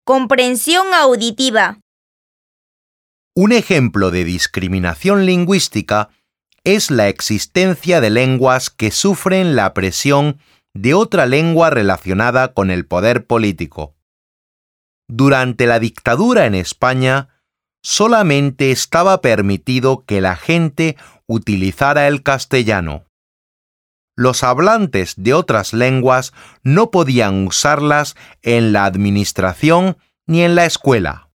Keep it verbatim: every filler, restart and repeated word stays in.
Comprensión auditiva. Un ejemplo de discriminación lingüística es la existencia de lenguas que sufren la presión de otra lengua relacionada con el poder político. Durante la dictadura en España, solamente estaba permitido que la gente utilizara el castellano. Los hablantes de otras lenguas no podían usarlas en la administración ni en la escuela.